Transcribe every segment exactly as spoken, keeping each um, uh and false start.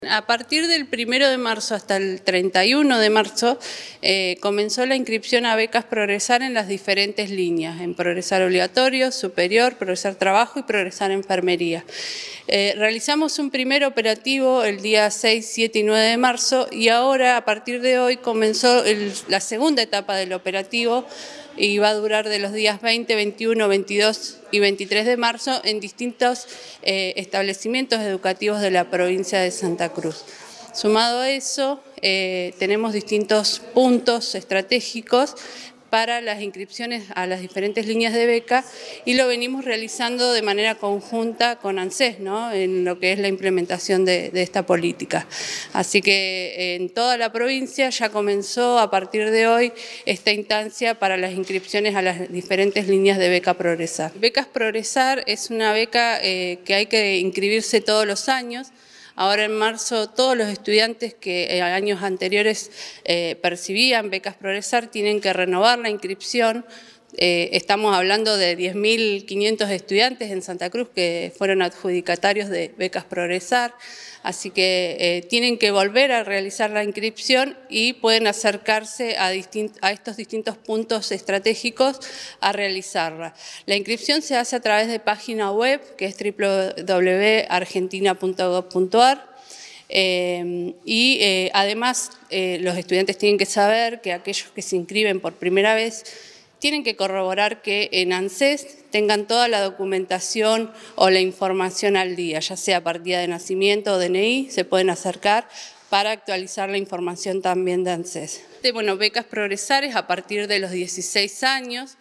A partir del primero de marzo hasta el treinta y uno de marzo eh, comenzó la inscripción a becas Progresar en las diferentes líneas, en Progresar Obligatorio, Superior, Progresar Trabajo y Progresar Enfermería. Eh, realizamos un primer operativo el día seis, siete y nueve de marzo y ahora a partir de hoy comenzó el, la segunda etapa del operativo y va a durar de los días veinte, veintiuno, veintidós y veintitrés de marzo en distintos eh, establecimientos educativos de la provincia de Santa Cruz. Sumado a eso, eh, tenemos distintos puntos estratégicos para las inscripciones a las diferentes líneas de beca y lo venimos realizando de manera conjunta con ANSES, ¿no?, en lo que es la implementación de, de esta política. Así que en toda la provincia ya comenzó a partir de hoy esta instancia para las inscripciones a las diferentes líneas de beca Progresar. Becas Progresar es una beca eh, que hay que inscribirse todos los años. Ahora en marzo todos los estudiantes que en años anteriores eh, percibían becas Progresar tienen que renovar la inscripción. Eh, estamos hablando de diez mil quinientos estudiantes en Santa Cruz que fueron adjudicatarios de becas Progresar, así que eh, tienen que volver a realizar la inscripción y pueden acercarse a, a estos distintos puntos estratégicos a realizarla. La inscripción se hace a través de página web que es doble u doble u doble u punto argentina punto gob punto ar. Eh, y eh, además eh, los estudiantes tienen que saber que aquellos que se inscriben por primera vez tienen que corroborar que en ANSES tengan toda la documentación o la información al día, ya sea partida de nacimiento o D N I, se pueden acercar para actualizar la información también de ANSES. Bueno, becas Progresares a partir de los dieciséis años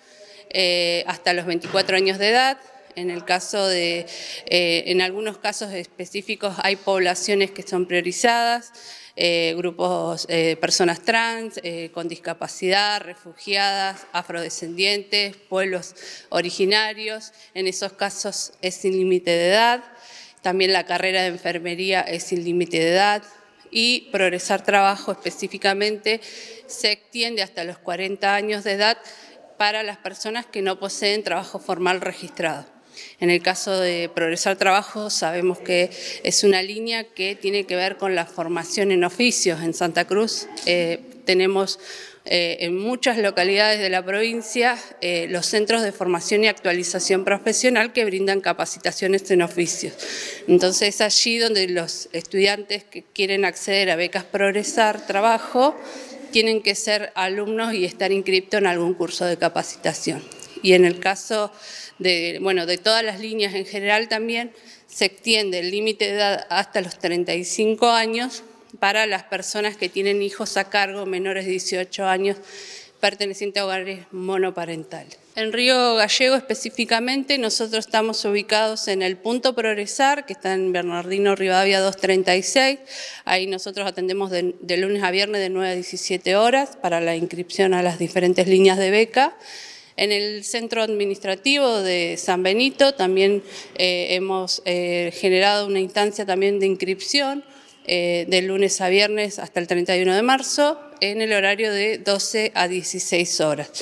eh, hasta los veinticuatro años de edad. En el caso de, eh, en algunos casos específicos hay poblaciones que son priorizadas, eh, grupos de eh, personas trans, eh, con discapacidad, refugiadas, afrodescendientes, pueblos originarios. En esos casos es sin límite de edad. También la carrera de enfermería es sin límite de edad. Y Progresar Trabajo específicamente se extiende hasta los cuarenta años de edad para las personas que no poseen trabajo formal registrado. En el caso de Progresar Trabajo sabemos que es una línea que tiene que ver con la formación en oficios. En Santa Cruz eh, tenemos eh, en muchas localidades de la provincia eh, los centros de formación y actualización profesional que brindan capacitaciones en oficios. Entonces es allí donde los estudiantes que quieren acceder a becas Progresar Trabajo tienen que ser alumnos y estar inscriptos en algún curso de capacitación. Y en el caso de, bueno, de todas las líneas en general también se extiende el límite de edad hasta los treinta y cinco años para las personas que tienen hijos a cargo menores de dieciocho años pertenecientes a hogares monoparentales. En Río Gallego específicamente nosotros estamos ubicados en el punto Progresar, que está en Bernardino Rivadavia doscientos treinta y seis. Ahí nosotros atendemos de, de lunes a viernes de nueve a diecisiete horas para la inscripción a las diferentes líneas de beca. En el centro administrativo de San Benito también eh, hemos eh, generado una instancia también de inscripción eh, de lunes a viernes hasta el treinta y uno de marzo en el horario de doce a dieciséis horas.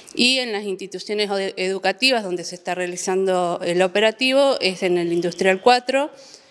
Y en las instituciones educativas donde se está realizando el operativo es en el Industrial cuatro,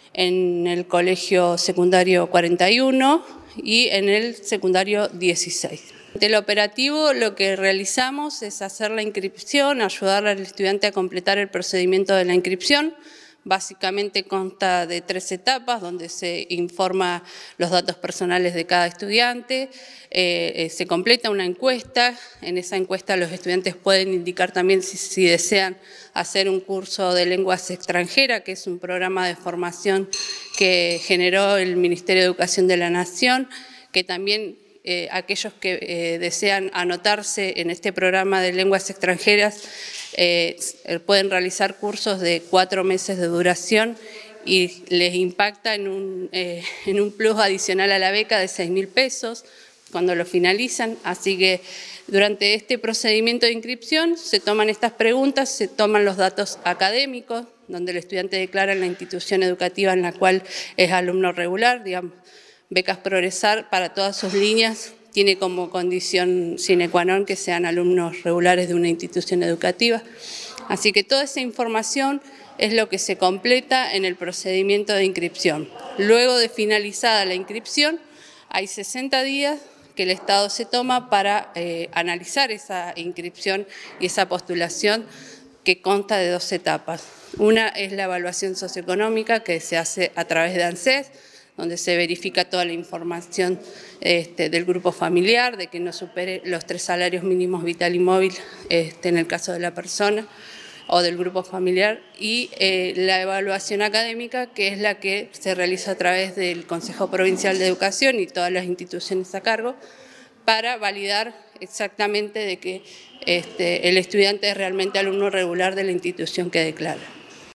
en el Colegio Secundario cuarenta y uno y en el Secundario dieciséis. Del operativo lo que realizamos es hacer la inscripción, ayudar al estudiante a completar el procedimiento de la inscripción. Básicamente consta de tres etapas donde se informa los datos personales de cada estudiante, eh, eh, se completa una encuesta, en esa encuesta los estudiantes pueden indicar también si, si desean hacer un curso de lenguas extranjeras, que es un programa de formación que generó el Ministerio de Educación de la Nación, que también Eh, aquellos que eh, desean anotarse en este programa de lenguas extranjeras eh, pueden realizar cursos de cuatro meses de duración y les impacta en un, eh, en un plus adicional a la beca de seis mil pesos cuando lo finalizan. Así que durante este procedimiento de inscripción se toman estas preguntas, se toman los datos académicos, donde el estudiante declara en la institución educativa en la cual es alumno regular, digamos. Becas Progresar para todas sus líneas tiene como condición sine qua non que sean alumnos regulares de una institución educativa. Así que toda esa información es lo que se completa en el procedimiento de inscripción. Luego de finalizada la inscripción, hay sesenta días que el Estado se toma para eh, analizar esa inscripción y esa postulación, que consta de dos etapas. Una es la evaluación socioeconómica, que se hace a través de ANSES, donde se verifica toda la información este, del grupo familiar, de que no supere los tres salarios mínimos vital y móvil este, en el caso de la persona o del grupo familiar, y eh, la evaluación académica, que es la que se realiza a través del Consejo Provincial de Educación y todas las instituciones a cargo, para validar exactamente de que este, el estudiante es realmente alumno regular de la institución que declara.